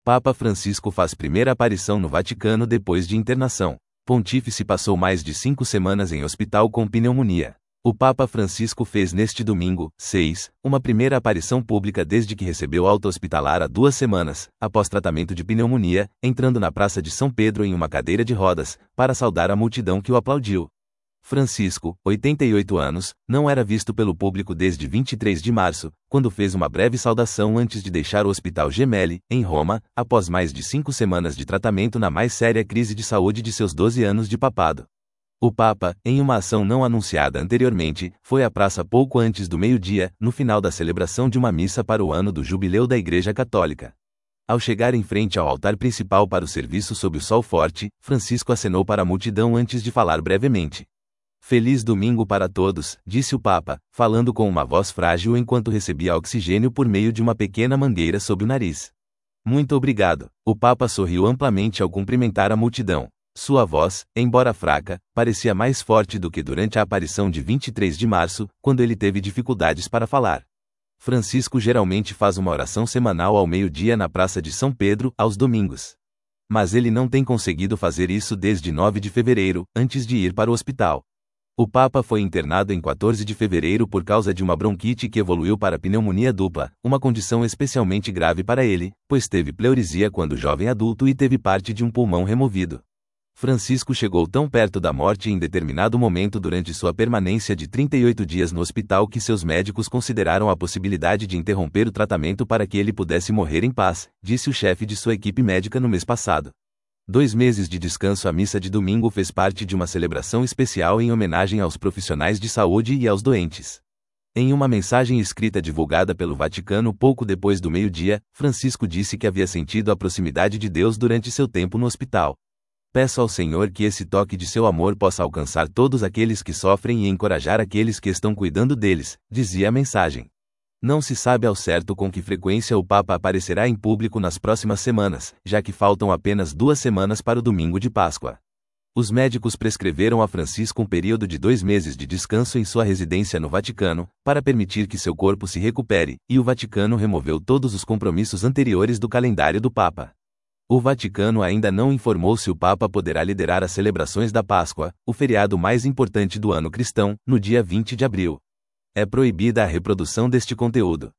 Papa Francisco faz primeira aparição no Vaticano depois de internação. Pontífice passou mais de 5 semanas em hospital com pneumonia. O Papa Francisco fez neste domingo, 6, uma primeira aparição pública desde que recebeu alta hospitalar há 2 semanas, após tratamento de pneumonia, entrando na Praça de São Pedro em uma cadeira de rodas, para saudar a multidão que o aplaudiu. Francisco, 88 anos, não era visto pelo público desde 23 de março, quando fez uma breve saudação antes de deixar o Hospital Gemelli, em Roma, após mais de 5 semanas de tratamento na mais séria crise de saúde de seus 12 anos de papado. O Papa, em uma ação não anunciada anteriormente, foi à praça pouco antes do meio-dia, no final da celebração de uma missa para o ano do jubileu da Igreja Católica. Ao chegar em frente ao altar principal para o serviço sob o sol forte, Francisco acenou para a multidão antes de falar brevemente. Feliz domingo para todos, disse o Papa, falando com uma voz frágil enquanto recebia oxigênio por meio de uma pequena mangueira sob o nariz. Muito obrigado. O Papa sorriu amplamente ao cumprimentar a multidão. Sua voz, embora fraca, parecia mais forte do que durante a aparição de 23 de março, quando ele teve dificuldades para falar. Francisco geralmente faz uma oração semanal ao meio-dia na Praça de São Pedro, aos domingos. Mas ele não tem conseguido fazer isso desde 9 de fevereiro, antes de ir para o hospital. O Papa foi internado em 14 de fevereiro por causa de uma bronquite que evoluiu para pneumonia dupla, uma condição especialmente grave para ele, pois teve pleurisia quando jovem adulto e teve parte de um pulmão removido. Francisco chegou tão perto da morte em determinado momento durante sua permanência de 38 dias no hospital que seus médicos consideraram a possibilidade de interromper o tratamento para que ele pudesse morrer em paz, disse o chefe de sua equipe médica no mês passado. 2 meses de descanso. A missa de domingo fez parte de uma celebração especial em homenagem aos profissionais de saúde e aos doentes. Em uma mensagem escrita divulgada pelo Vaticano pouco depois do meio-dia, Francisco disse que havia sentido a proximidade de Deus durante seu tempo no hospital. Peço ao Senhor que esse toque de seu amor possa alcançar todos aqueles que sofrem e encorajar aqueles que estão cuidando deles, dizia a mensagem. Não se sabe ao certo com que frequência o Papa aparecerá em público nas próximas semanas, já que faltam apenas 2 semanas para o domingo de Páscoa. Os médicos prescreveram a Francisco um período de 2 meses de descanso em sua residência no Vaticano, para permitir que seu corpo se recupere, e o Vaticano removeu todos os compromissos anteriores do calendário do Papa. O Vaticano ainda não informou se o Papa poderá liderar as celebrações da Páscoa, o feriado mais importante do ano cristão, no dia 20 de abril. É proibida a reprodução deste conteúdo.